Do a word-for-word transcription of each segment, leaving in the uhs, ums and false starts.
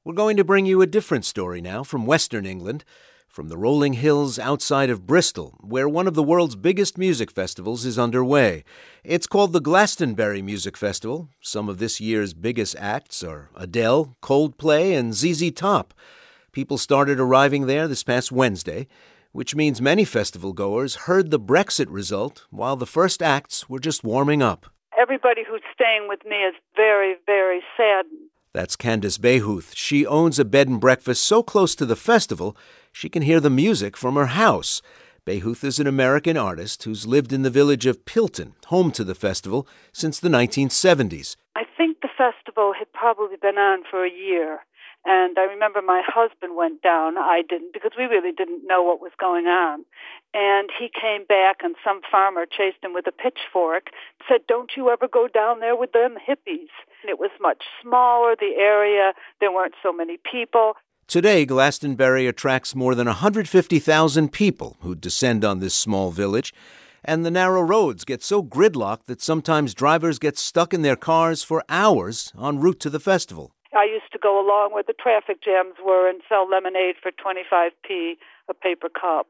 We're going to bring you a different story now from Western England, from the rolling hills outside of Bristol, where one of the world's biggest music festivals is underway. It's called the Glastonbury Music Festival. Some of this year's biggest acts are Adele, Coldplay, and Z Z Top. People started arriving there this past Wednesday, which means many festival goers heard the Brexit result while the first acts were just warming up. Everybody who's staying with me is very, very saddened. That's Candice Bayhuth. She owns a bed and breakfast so close to the festival she can hear the music from her house. Bayhuth is an American artist who's lived in the village of Pilton, home to the festival, since the nineteen seventies. I think the festival had probably been on for a year. And I remember my husband went down. I didn't, because we really didn't know what was going on. And he came back, and some farmer chased him with a pitchfork, said, "Don't you ever go down there with them hippies." And it was much smaller, the area. There weren't so many people. Today, Glastonbury attracts more than one hundred fifty thousand people who descend on this small village. And the narrow roads get so gridlocked that sometimes drivers get stuck in their cars for hours en route to the festival. I used to go along where the traffic jams were and sell lemonade for twenty-five p a paper cup.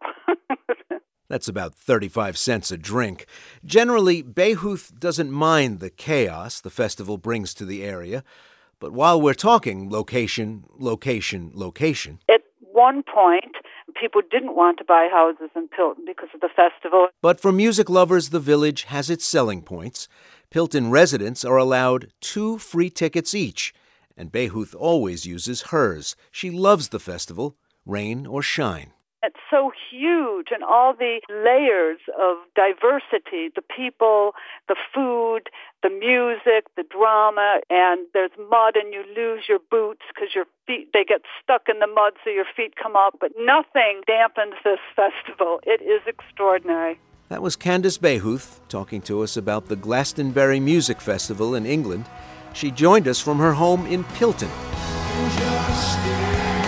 That's about thirty-five cents a drink. Generally, Bayhuth doesn't mind the chaos the festival brings to the area. But while we're talking location, location, location... At one point, people didn't want to buy houses in Pilton because of the festival. But for music lovers, the village has its selling points. Pilton residents are allowed two free tickets each. And Bayhuth always uses hers. She loves the festival, rain or shine. It's so huge, and all the layers of diversity, the people, the food, the music, the drama, and there's mud and you lose your boots because your feet, they get stuck in the mud so your feet come up, but nothing dampens this festival. It is extraordinary. That was Candice Bayhuth talking to us about the Glastonbury Music Festival in England. She joined us from her home in Pilton.